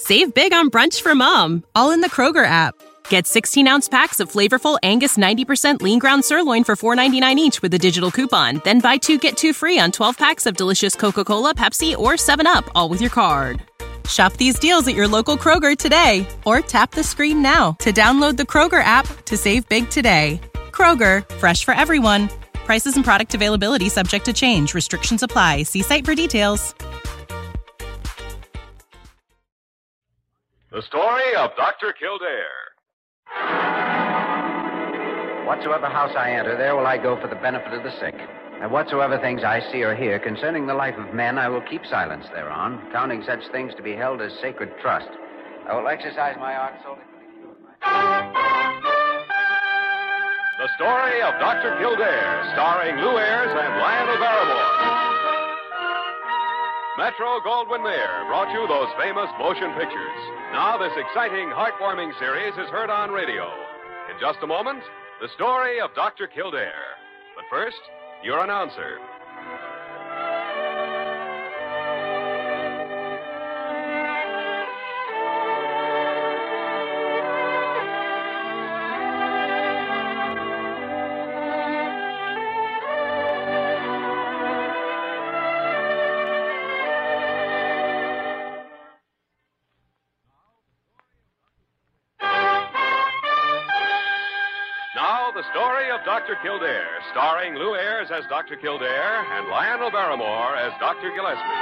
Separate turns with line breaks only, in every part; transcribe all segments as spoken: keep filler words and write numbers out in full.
Save big on brunch for mom, all in the Kroger app. Get sixteen-ounce packs of flavorful Angus ninety percent lean ground sirloin for four dollars and ninety-nine cents each with a digital coupon. Then buy two, get two free on twelve packs of delicious Coca-Cola, Pepsi, or seven up, all with your card. Shop these deals at your local Kroger today, or tap the screen now to download the Kroger app to save big today. Kroger, fresh for everyone. Prices and product availability subject to change. Restrictions apply. See site for details.
The story of Doctor Kildare.
Whatsoever house I enter, there will I go for the benefit of the sick. And whatsoever things I see or hear concerning the life of men, I will keep silence thereon, counting such things to be held as sacred trust. I will exercise my art solely for the cure of my...
The story of Doctor Kildare, starring Lou Ayres and Lionel Barrymore. Metro Goldwyn Mayer brought you those famous motion pictures. Now this exciting, heartwarming series is heard on radio. In just a moment, the story of Doctor Kildare. But first, your announcer. The story of Doctor Kildare, starring Lou Ayres as Doctor Kildare and Lionel Barrymore as Doctor Gillespie.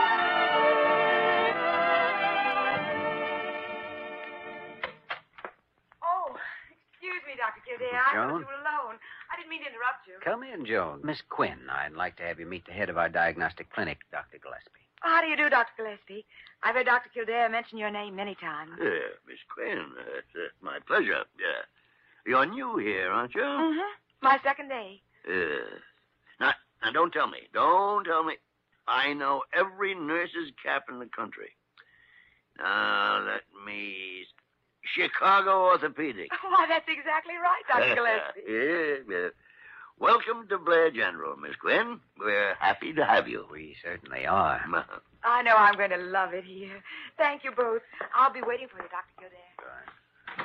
Oh, excuse me, Doctor Kildare. I
Joan?
thought you were alone. I didn't mean to interrupt you.
Come in, Joan. Miss Quinn, I'd like to have you meet the head of our diagnostic clinic, Doctor Gillespie.
Oh, how do you do, Doctor Gillespie? I've heard Doctor Kildare mention your name many times.
Yeah, Miss Quinn, uh, it's uh, my pleasure. Yeah. You're new here, aren't you?
Mm-hmm. My second day.
Uh, now, now, don't tell me. Don't tell me. I know every nurse's cap in the country. Now, let me... Chicago Orthopedic.
Why, that's exactly right, Doctor Gillespie.
yeah, yeah. Welcome to Blair General, Miss Quinn. We're happy to have you.
We certainly are.
I know I'm going to love it here. Thank you both. I'll be waiting for you, Doctor Kildare.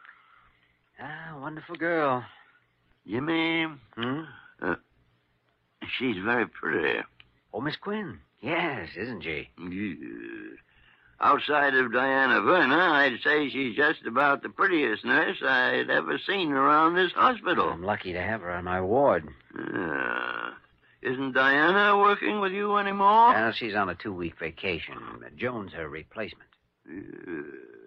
Ah, wonderful girl.
Jimmy,
Hmm?
uh, she's very pretty.
Oh, Miss Quinn. Yes, isn't she?
Yes. Outside of Diana Verna, I'd say she's just about the prettiest nurse I'd ever seen around this hospital.
I'm lucky to have her on my ward.
Uh, isn't Diana working with you anymore?
Well, she's on a two-week vacation. Joan's her replacement.
Uh,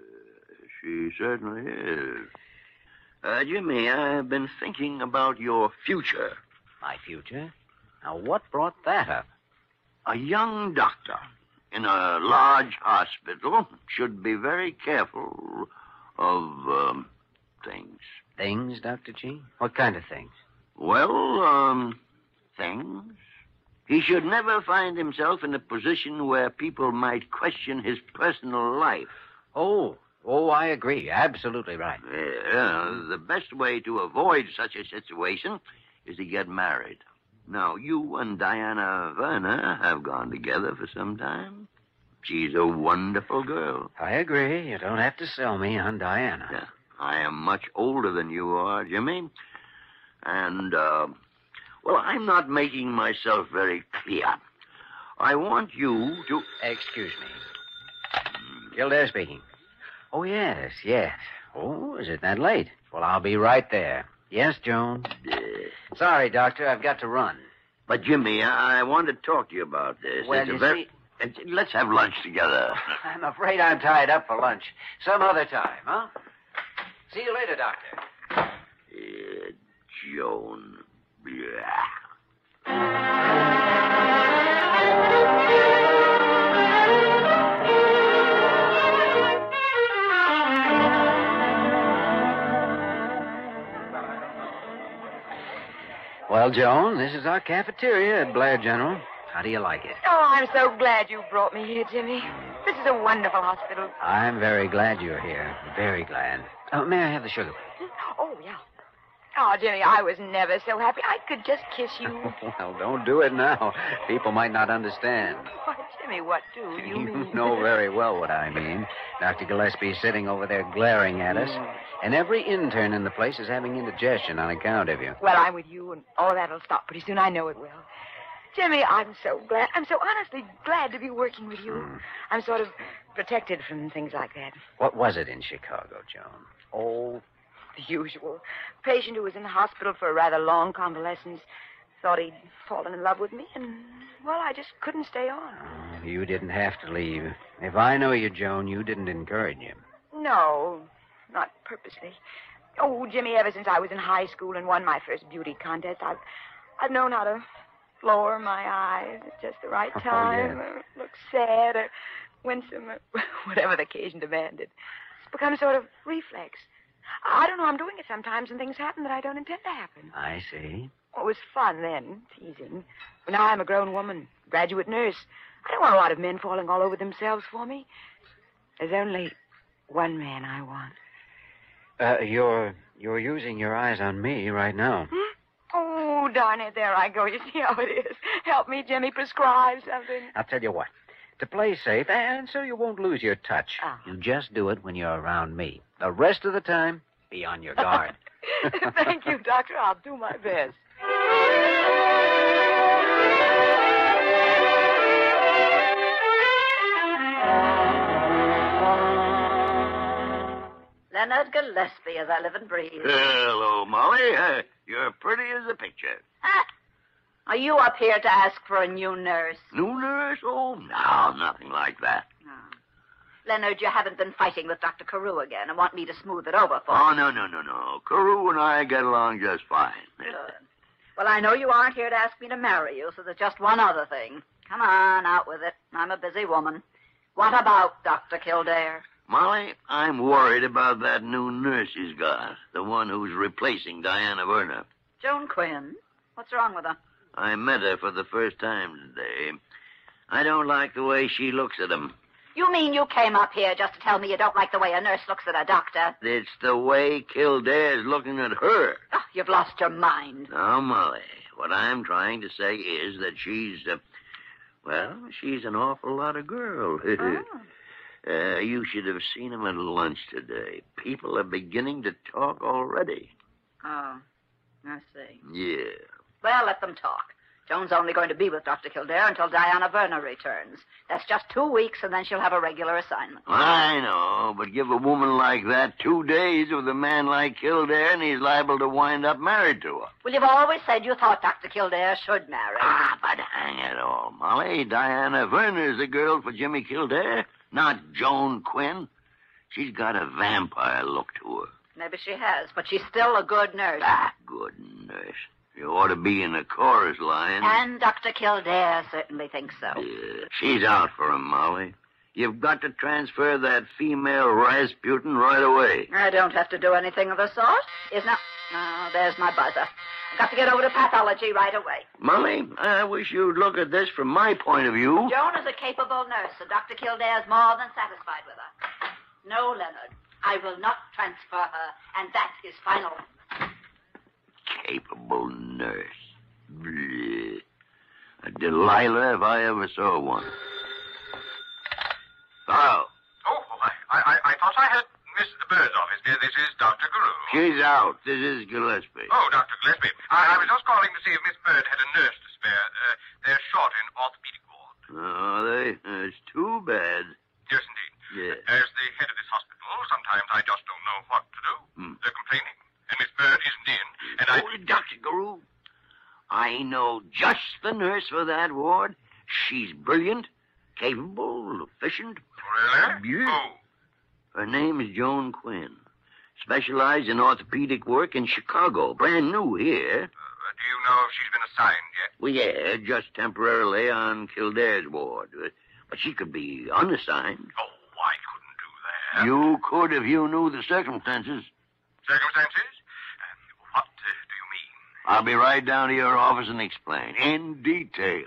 she certainly is. Uh, Jimmy, I've been thinking about your future.
My future? Now, what brought that up?
A young doctor in a large hospital should be very careful of, um, things.
Things, Doctor G? What kind of things?
Well, um, things. He should never find himself in a position where people might question his personal life.
Oh, oh, I agree. Absolutely right.
Yeah, the best way to avoid such a situation is to get married. Now, you and Diana Verna have gone together for some time. She's a wonderful girl.
I agree. You don't have to sell me on Diana.
Yeah, I am much older than you are, Jimmy. And, uh, well, I'm not making myself very clear. I want you to...
Excuse me. Kildare speaking. Oh, yes, yes. Oh, is it that late? Well, I'll be right there. Yes, Joan?
Uh,
Sorry, Doctor, I've got to run.
but, Jimmy, I, I want to talk to you about this.
Well,
It's a
you
very...
see-
Uh, Let's have lunch together.
I'm afraid I'm tied up for lunch. Some other time, huh? See you later, Doctor.
Uh, Joan. Yeah.
Well, Joan, this is our cafeteria at Blair General. How do you like it?
Oh, I'm so glad you brought me here, Jimmy. This is a wonderful hospital.
I'm very glad you're here. Very glad. Oh, may I have the sugar, please?
Oh, yeah. Oh, Jimmy, I was never so happy. I could just kiss you.
Well, don't do it now. People might not understand.
Why, Jimmy, what do you mean?
You know very well what I mean. Doctor Gillespie's sitting over there glaring at us, and every intern in the place is having indigestion on account of you.
Well, I'm with you, and all that'll stop pretty soon. I know it will. Jimmy, I'm so glad. I'm so honestly glad to be working with you. Mm. I'm sort of protected from things like that.
What was it in Chicago, Joan? Oh,
the usual. A patient who was in the hospital for a rather long convalescence thought he'd fallen in love with me, and, well, I just couldn't stay on.
Oh, you didn't have to leave. If I know you, Joan, you didn't encourage him.
No, not purposely. Oh, Jimmy, ever since I was in high school and won my first beauty contest, I've, I've known how to lower my eyes at just the right time,
oh, yeah.
or look sad, or winsome, or whatever the occasion demanded. It's become sort of reflex. I don't know, I'm doing it sometimes, and things happen that I don't intend to happen.
I see.
Well, it was fun then, teasing. But now I'm a grown woman, graduate nurse. I don't want a lot of men falling all over themselves for me. There's only one man I want.
Uh, you're you're using your eyes on me right now.
Hmm? Oh, darn it, there I go. You see how it is. Help me, Jimmy, prescribe something.
I'll tell you what. To play safe, and so you won't lose your touch,
oh.
you just do it when you're around me. The rest of the time, be on your guard.
Thank you, Doctor. I'll do my best.
Leonard Gillespie, as I live and breathe.
Hello, Molly. Uh, you're pretty as a picture.
Ah, are you up here to ask for a new nurse?
New nurse? Oh, no, nothing like that.
Oh. Leonard, you haven't been fighting with Doctor Carew again and want me to smooth it over for
Oh,
you.
no, no, no, no. Carew and I get along just fine.
Good. Well, I know you aren't here to ask me to marry you, so there's just one other thing. Come on, out with it. I'm a busy woman. What about Doctor Kildare?
Molly, I'm worried about that new nurse he's got, the one who's replacing Diana Werner.
Joan Quinn? What's wrong with her?
I met her for the first time today. I don't like the way she looks at him.
You mean you came up here just to tell me you don't like the way a nurse looks at a doctor?
It's the way Kildare's looking at her.
Oh, you've lost your mind.
Now, Molly, what I'm trying to say is that she's, uh, well, she's an awful lot of girl.
Oh.
uh, you should have seen him at lunch today. People are beginning to talk already.
Oh, I see.
Yeah.
Well, let them talk. Joan's only going to be with Doctor Kildare until Diana Werner returns. That's just two weeks, and then she'll have a regular assignment.
I know, but give a woman like that two days with a man like Kildare, and he's liable to wind up married to her.
Well, you've always said you thought Doctor Kildare should marry.
Ah, but hang it all, Molly. Diana Werner's the girl for Jimmy Kildare, not Joan Quinn. She's got a vampire look to her.
Maybe she has, but she's still a good nurse.
Ah, good nurse. You ought to be in the chorus line.
And Doctor Kildare certainly thinks so.
Yeah, she's out for him, Molly. You've got to transfer that female Rasputin right away.
I don't have to do anything of the sort. Is not. Oh, there's my buzzer. I've got to get over to pathology right away.
Molly, I wish you'd look at this from my point of view.
Joan is a capable nurse, and Doctor Kildare's more than satisfied with her. No, Leonard, I will not transfer her, and that is final.
Capable nurse. Bleh. A Delilah if I ever saw one. Hello.
Oh, I, I, I thought I had Miss Bird's office. Dear, this is Doctor Carew.
She's out. This is Gillespie.
Oh, Doctor Gillespie. I, I was just calling to see if Miss Bird had a nurse to spare. Uh, they're short in orthopedic ward.
Oh, they? It's too bad.
Yes, indeed.
Yeah.
As the head of this hospital, sometimes I just don't know what to do.
Hmm.
They're complaining, and Miss Bird isn't in, and I...
Oh, Doctor Carew, I know just the nurse for that ward. She's brilliant, capable, efficient.
Really?
Yeah.
Oh.
Her name is Joan Quinn. Specialized in orthopedic work in Chicago. Brand new here.
Uh, do you know if she's been assigned yet?
Well, yeah, just temporarily on Kildare's ward. But she could be unassigned.
Oh, I couldn't do that.
You could if you knew the circumstances.
Circumstances? Uh, what uh, do you mean?
I'll be right down to your office and explain in detail.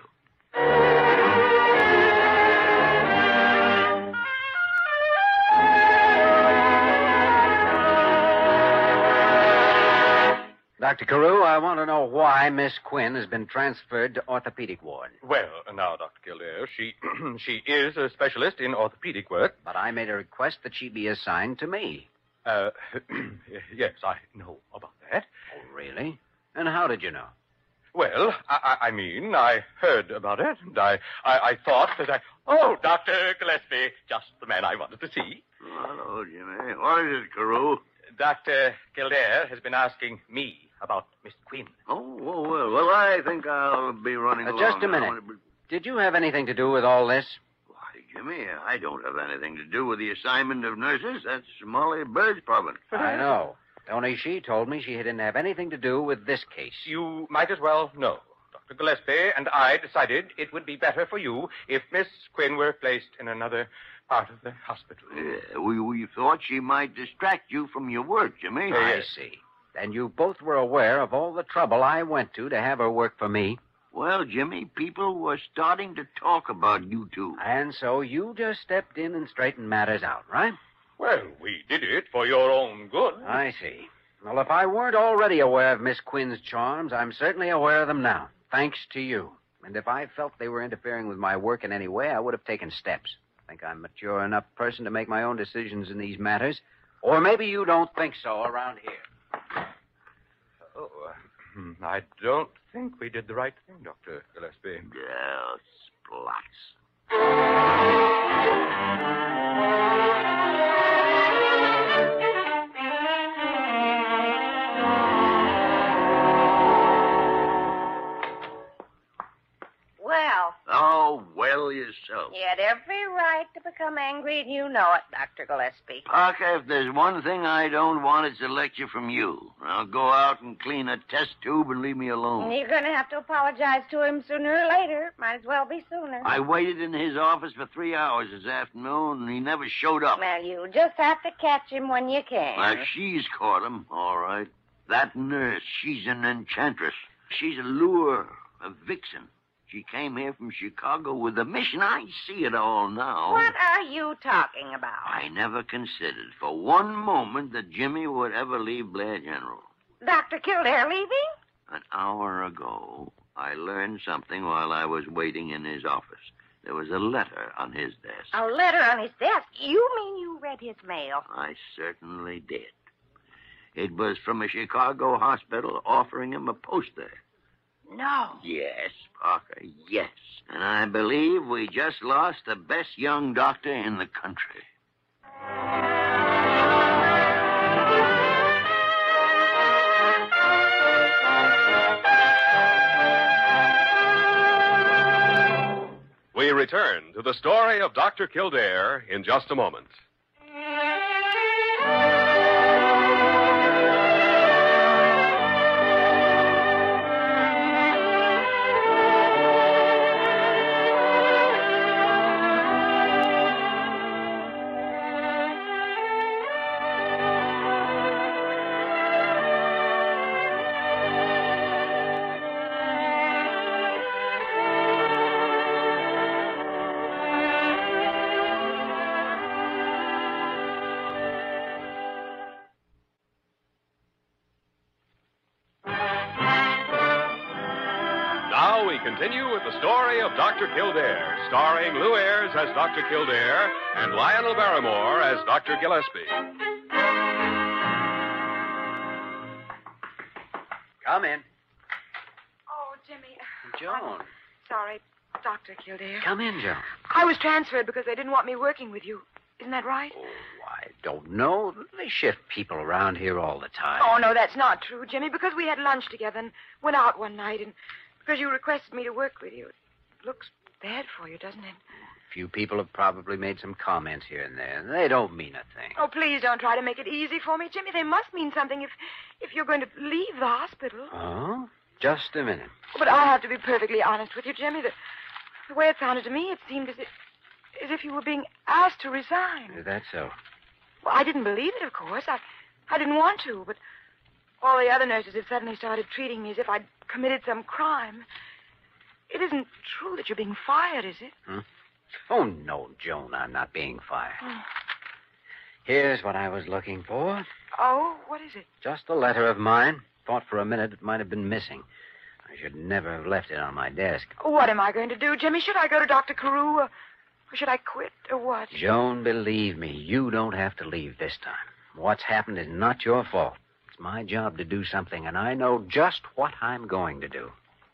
Doctor Carew, I want to know why Miss Quinn has been transferred to orthopedic ward.
Well, now, Doctor Kildare, she she is a specialist in orthopedic work.
But I made a request that she be assigned to me.
Uh, yes, I know about that.
Oh, really? And how did you know?
Well, I, I I mean, I heard about it, and I, I, I thought that I... Oh, Doctor Gillespie, just the man I wanted to see.
Hello, Jimmy. What is it, Carew?
Doctor Kildare has been asking me about Miss Quinn.
Oh, well, well, well, I think I'll be running
Uh,
along.
just a
now.
minute. Did you have anything to do with all this?
Why, Jimmy, I don't have anything to do with the assignment of nurses. That's Molly Bird's province.
I know. Only she told me she didn't have anything to do with this case.
You might as well know. Doctor Gillespie and I decided it would be better for you if Miss Quinn were placed in another part of the hospital.
Yeah, we, we thought she might distract you from your work, Jimmy.
I see. And you both were aware of all the trouble I went to to have her work for me.
Well, Jimmy, people were starting to talk about you two.
And so you just stepped in and straightened matters out, right?
Well, we did it for your own good.
I see. Well, if I weren't already aware of Miss Quinn's charms, I'm certainly aware of them now, thanks to you. And if I felt they were interfering with my work in any way, I would have taken steps. I think I'm a mature enough person to make my own decisions in these matters. Or maybe you don't think so around here.
Oh, uh, I don't think we did the right thing, Doctor Gillespie.
Yeah, splots.
Well,
Oh, well yourself.
you had every right to become angry, and you know it, Doctor Gillespie.
Parker, if there's one thing I don't want, it's a lecture from you. Now go out and clean a test tube and leave me alone.
You're going to have to apologize to him sooner or later. Might as well be sooner.
I waited in his office for three hours this afternoon, and he never showed up.
Well, you just have to catch him when you can.
Well, she's caught him, all right. That nurse, she's an enchantress. She's a lure, a vixen. She came here from Chicago with a mission. I see it all now.
What are you talking about?
I never considered for one moment that Jimmy would ever leave Blair General.
Doctor Kildare leaving?
An hour ago, I learned something while I was waiting in his office. There was a letter on his desk.
A letter on his desk? You mean you read his mail?
I certainly did. It was from a Chicago hospital offering him a post there.
No.
Yes, Parker, yes. And I believe we just lost the best young doctor in the country.
We return to the story of Doctor Kildare in just a moment. Now we continue with the story of Doctor Kildare, starring Lou Ayres as Doctor Kildare and Lionel Barrymore as Doctor Gillespie.
Come in.
Oh, Jimmy.
Joan.
Sorry, Doctor Kildare.
Come in, Joan.
I was transferred because they didn't want me working with you. Isn't that right?
Oh, I don't know. They shift people around here all the time.
Oh, no, that's not true, Jimmy, because we had lunch together and went out one night, and because you requested me to work with you. It looks bad for you, doesn't it?
A few people have probably made some comments here and there. They don't mean a thing.
Oh, please don't try to make it easy for me, Jimmy. They must mean something if if you're going to leave the hospital.
Oh? Just a minute.
But I have to be perfectly honest with you, Jimmy. The, the way it sounded to me, it seemed as if, as if you were being asked to resign.
Is that so?
Well, I didn't believe it, of course. I, I didn't want to, but all the other nurses have suddenly started treating me as if I'd committed some crime. It isn't true that you're being fired, is it?
Hmm? Oh, no, Joan, I'm not being fired.
Oh.
Here's what I was looking for.
Oh, what is it?
Just a letter of mine. Thought for a minute it might have been missing. I should never have left it on my desk.
What am I going to do, Jimmy? Should I go to Doctor Carew, or, or should I quit, or what?
Joan, believe me, you don't have to leave this time. What's happened is not your fault. It's my job to do something, and I know just what I'm going to do.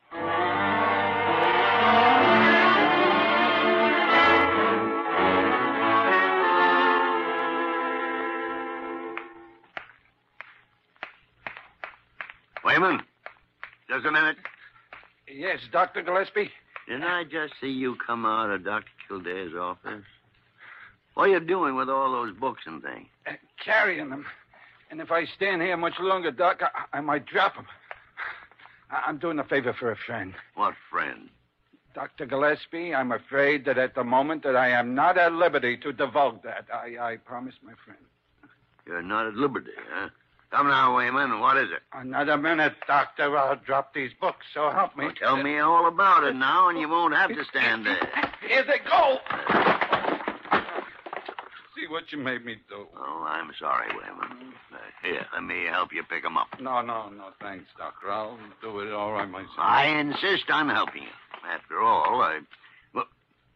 Wayman, just a minute.
Yes, Doctor Gillespie?
Didn't I just see you come out of Doctor Kildare's office? What are you doing with all those books and things?
Uh, carrying them. And if I stand here much longer, Doc, I, I might drop them. I, I'm doing a favor for a friend.
What friend?
Doctor Gillespie, I'm afraid that at the moment that I am not at liberty to divulge that. I, I promise my friend.
You're not at liberty, huh? Come now, Wayman, what is it?
Another minute, Doctor. I'll drop these books, so help me.
Well, tell me all about it now, and you won't have to stand there.
Here they go. See what you made me do.
Oh, I'm sorry, Wayman. Uh, here, let me help you pick them up.
No, no, no, thanks, Doctor. I'll do it all right myself.
I insist on helping you. After all, I... Well,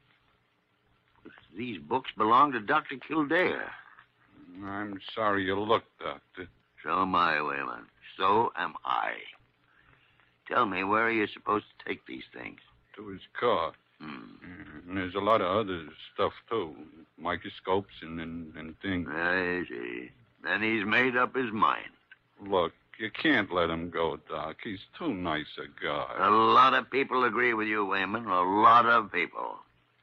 these books belong to Doctor Kildare.
I'm sorry you looked, Doctor.
So am I, Wayman. So am I. Tell me, where are you supposed to take these things?
To his car.
Hmm.
And there's a lot of other stuff, too. Microscopes and, and, and things.
I see. Then he's made up his mind.
Look, you can't let him go, Doc. He's too nice a guy.
A lot of people agree with you, Wayman. A lot of people.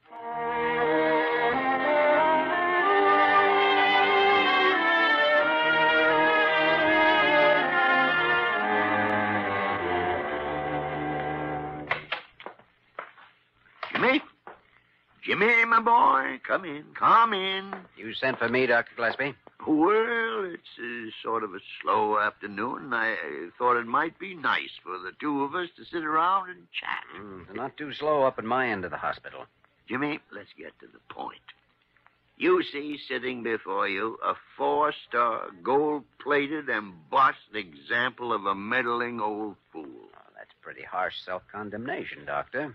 Jimmy? Jimmy, my boy, come in, come in.
You sent for me, Doctor Gillespie?
Well, it's uh, sort of a slow afternoon. I uh, thought it might be nice for the two of us to sit around and chat.
Mm, not too slow up at my end of the hospital.
Jimmy, let's get to the point. You see sitting before you a four-star, gold-plated, embossed example of a meddling old fool.
Oh, that's pretty harsh self-condemnation, Doctor.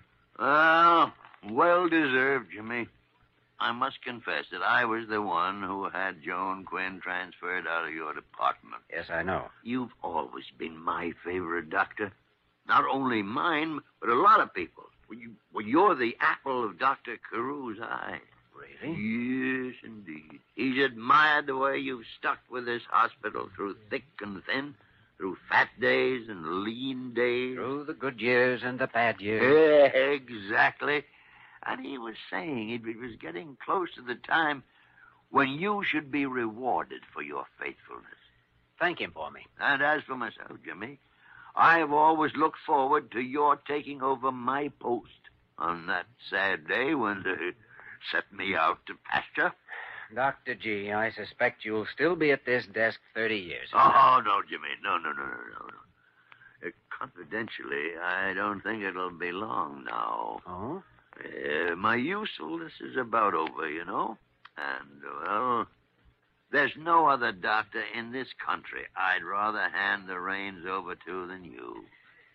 Well, well-deserved, Jimmy. I must confess that I was the one who had Joan Quinn transferred out of your department.
Yes, I know.
You've always been my favorite, Doctor. Not only mine, but a lot of people's. Well, you, well, you're the apple of Doctor Carew's eye.
Really?
Yes, indeed. He's admired the way you've stuck with this hospital through thick and thin, through fat days and lean days.
Through the good years and the bad years.
Exactly. And he was saying it was getting close to the time when you should be rewarded for your faithfulness.
Thank him for me.
And as for myself, Jimmy, I've always looked forward to your taking over my post on that sad day when they set me out to pasture.
Doctor G, I suspect you'll still be at this desk thirty years.
Oh, no, Jimmy. No, no, no, no, no, no. Uh, confidentially, I don't think it'll be long now.
Oh?
Uh, my usefulness is about over, you know. And, well, there's no other doctor in this country I'd rather hand the reins over to than you.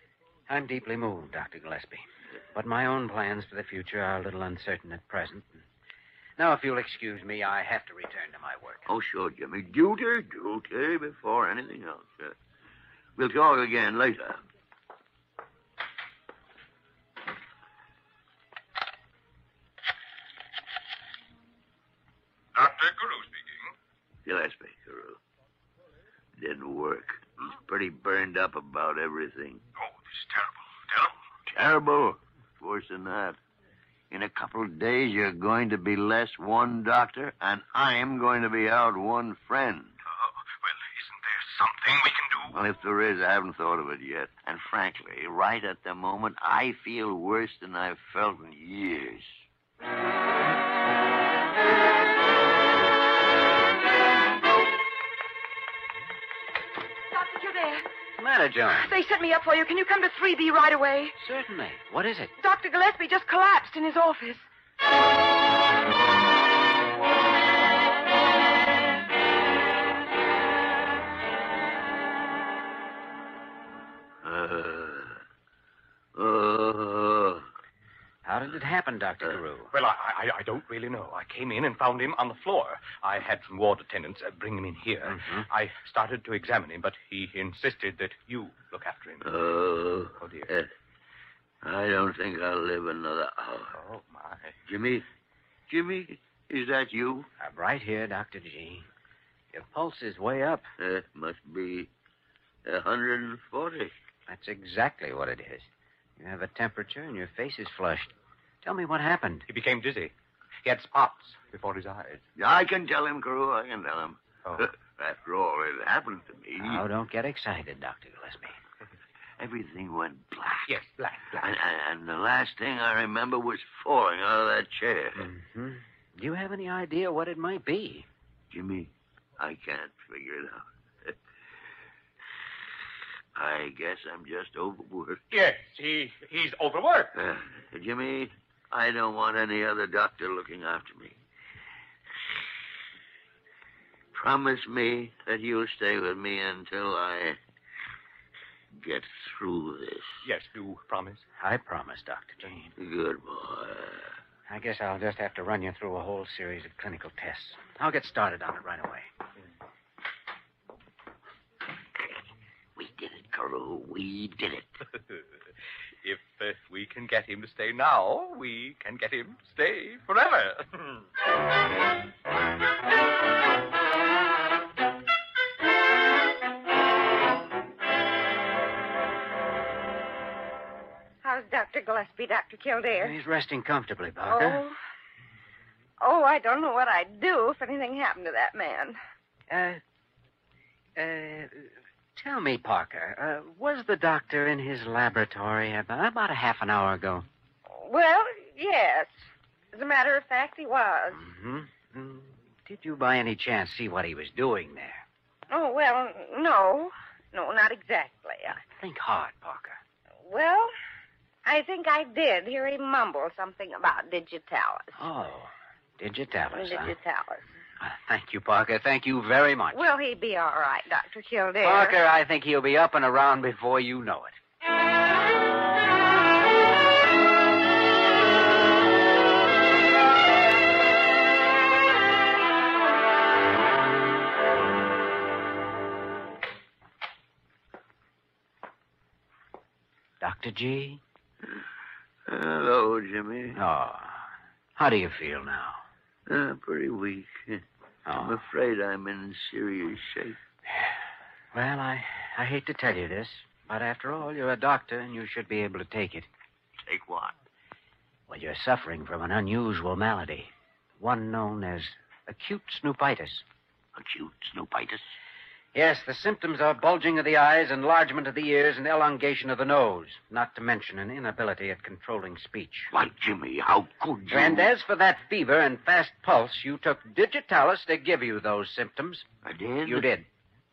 I'm deeply moved, Doctor Gillespie. But my own plans for the future are a little uncertain at present. Now, if you'll excuse me, I have to return to my work.
Oh, sure, Jimmy. Duty, duty before anything else. Uh, we'll talk again later.
Doctor Carew speaking.
Gillespie, Carew. Didn't work. He's pretty burned up about everything.
Oh, this is terrible. Terrible?
Terrible. Worse than that. In a couple of days, you're going to be less one doctor, and I'm going to be out one friend.
Uh, well, isn't there something we can do?
Well, if there is, I haven't thought of it yet. And frankly, right at the moment, I feel worse than I've felt in years.
Doctor Kildare,
What's the matter, Joan?
they sent me up for you. Can you come to three B right away?
Certainly. What is it?
Doctor Gillespie just collapsed in his office.
How did it happen, Doctor
Uh,
Carew?
Well, I, I I don't really know. I came in and found him on the floor. I had some ward attendants uh, bring him in here.
Mhm.
I started to examine him, but he insisted that you look after him.
Oh,
Oh, dear.
eh, I don't think I'll live another hour.
Oh, my.
Jimmy, Jimmy, is that you?
I'm right here, Doctor G. Your pulse is way up.
It must be a hundred forty.
That's exactly what it is. You have a temperature and your face is flushed. Tell me what happened.
He became dizzy. He had spots before his eyes.
I can tell him, Carew. I can tell him.
Oh.
After all, it happened to me.
Now, don't get excited, Doctor Gillespie.
Everything went black.
Yes, black, black.
And, and, and the last thing I remember was falling out of that chair.
Mm-hmm. Do you have any idea what it might be?
Jimmy, I can't figure it out. I guess I'm just overworked.
Yes, he he's overworked.
Uh, Jimmy, I don't want any other doctor looking after me. Promise me that you'll stay with me until I get through this.
Yes, do promise.
I promise, Doctor G.
Good boy.
I guess I'll just have to run you through a whole series of clinical tests. I'll get started on it right away.
We did it, Carew. We did it.
If uh, we can get him to stay now, we can get him to stay forever.
How's Doctor Gillespie, Doctor Kildare?
He's resting comfortably, Parker.
Oh. Oh, I don't know what I'd do if anything happened to that man.
Uh, uh, tell me, Parker, uh, was the doctor in his laboratory about, about a half an hour ago?
Well, yes. As a matter of fact, he was.
Mm-hmm. Mm, did you by any chance see what he was doing there?
Oh, well, no. No, not exactly. I,
Think hard, Parker.
well, I think I did hear him mumble something about digitalis.
Oh, digitalis, huh?
Digitalis.
Uh, thank you, Parker. Thank you very much.
Will he be all right, Doctor Kildare?
Parker, I think he'll be up and around before you know it. Doctor G?
Hello, Jimmy.
Oh, how do you feel now?
Uh, pretty weak. I'm
Oh.
afraid I'm in serious shape.
Well, I, I hate to tell you this, but after all, you're a doctor and you should be able to take it.
Take what?
Well, you're suffering from an unusual malady, one known as acute snoopitis.
Acute snoopitis?
Yes, the symptoms are bulging of the eyes, enlargement of the ears, and elongation of the nose, not to mention an inability at controlling speech.
Why, Jimmy, how could you?
And as for that fever and fast pulse, you took digitalis to give you those symptoms.
I did?
You did.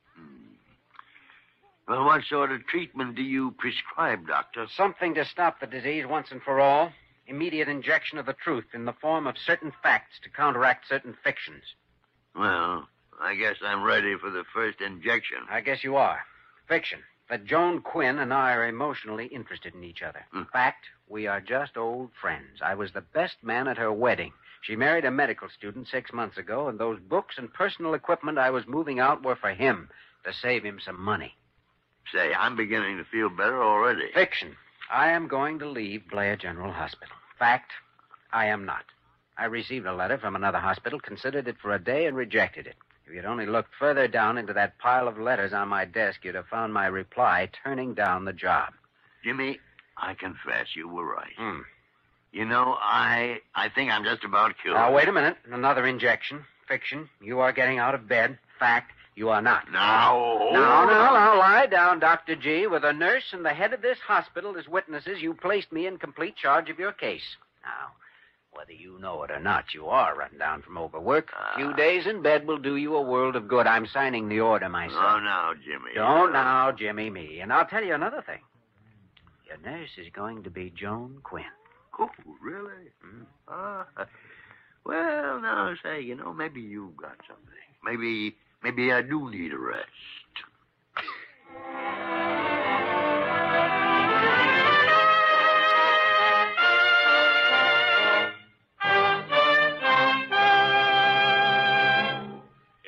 Well, what sort of treatment do you prescribe, Doctor?
Something to stop the disease once and for all. Immediate injection of the truth in the form of certain facts to counteract certain fictions.
Well, I guess I'm ready for the first injection.
I guess you are. Fiction. That Joan Quinn and I are emotionally interested in each other. In fact, we are just old friends. I was the best man at her wedding. She married a medical student six months ago, and those books and personal equipment I was moving out were for him, to save him some money.
Say, I'm beginning to feel better already.
Fiction. I am going to leave Blair General Hospital. Fact, I am not. I received a letter from another hospital, considered it for a day, and rejected it. If you'd only looked further down into that pile of letters on my desk, you'd have found my reply turning down the job.
Jimmy, I confess you were right.
Hmm.
You know, I I think I'm just about cured.
Now, wait a minute. Another injection. Fiction. You are getting out of bed. Fact, you are not.
Now.
Now, now, now, lie down, Doctor G. With a nurse and the head of this hospital as witnesses, you placed me in complete charge of your case. Now, whether you know it or not, you are run down from overwork. A few days in bed will do you a world of good. I'm signing the order myself.
Oh, now, Jimmy.
Don't now, Jimmy, me. And I'll tell you another thing. Your nurse is going to be Joan Quinn.
Oh, really? Mm. Ah. Well, now, say, you know, maybe you've got something. Maybe, maybe I do need a rest.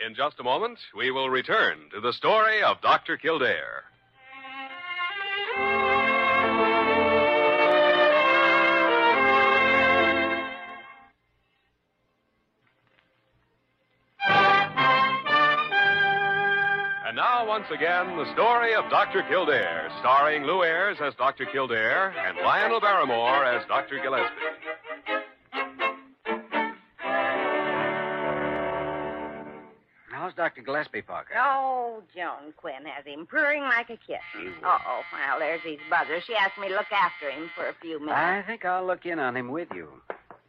In just a moment, we will return to the story of Doctor Kildare. And now, once again, the story of Doctor Kildare, starring Lou Ayres as Doctor Kildare and Lionel Barrymore as Doctor Gillespie.
How's Doctor Gillespie, Parker?
Oh, Joan Quinn has him purring like a kitten. Uh-oh. Well, there's his buzzer. She asked me to look after him for a few minutes.
I think I'll look in on him with you.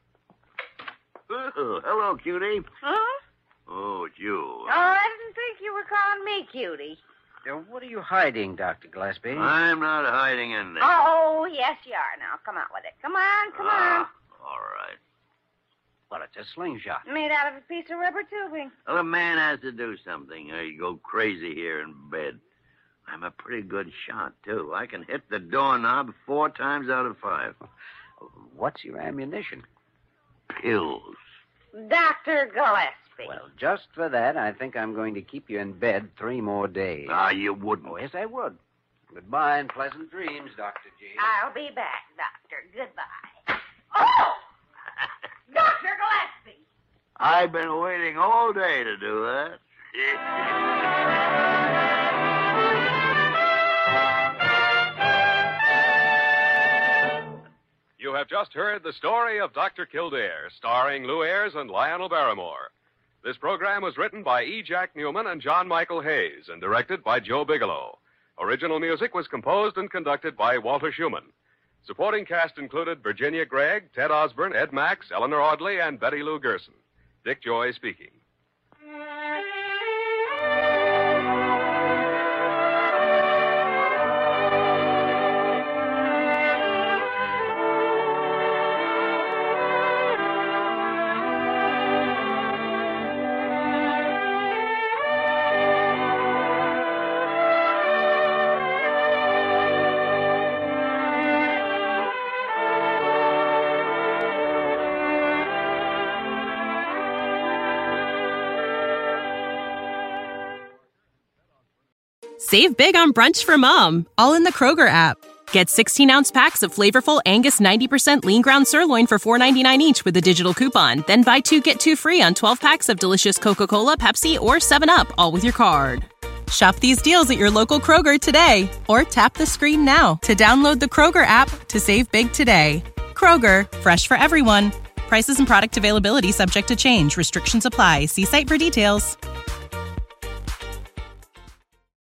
Oh, hello, cutie.
Huh?
Oh, it's you.
Oh, I didn't think you were calling me cutie.
Uh, what are you hiding, Doctor Gillespie?
I'm not hiding anything.
Oh, yes, you are. Now, come out with it. Come on, come
ah, all right.
Well, it's a slingshot.
on. Made out of a piece of rubber tubing.
Well, a man has to do something, or you go crazy here in bed. I'm a pretty good shot, too. I can hit the doorknob four times out of five.
What's your ammunition?
Pills.
Doctor Gillespie.
Well, just for that, I think I'm going to keep you in bed three more days.
Ah, you wouldn't.
Oh, yes, I would. Goodbye and pleasant dreams, Doctor G.
I'll be back, Doctor. Goodbye. Oh! Doctor Gillespie!
I've been waiting all day to do that.
You have just heard the story of Doctor Kildare, starring Lou Ayres and Lionel Barrymore. This program was written by E. Jack Newman and John Michael Hayes and directed by Joe Bigelow. Original music was composed and conducted by Walter Schumann. Supporting cast included Virginia Gregg, Ted Osborne, Ed Max, Eleanor Audley, and Betty Lou Gerson. Dick Joy speaking.
Save big on brunch for mom, all in the Kroger app. Get sixteen-ounce packs of flavorful Angus ninety percent lean ground sirloin for four ninety-nine each with a digital coupon. Then buy two, get two free on twelve packs of delicious Coca-Cola, Pepsi, or seven up, all with your card. Shop these deals at your local Kroger today, or tap the screen now to download the Kroger app to save big today. Kroger, fresh for everyone. Prices and product availability subject to change. Restrictions apply. See site for details.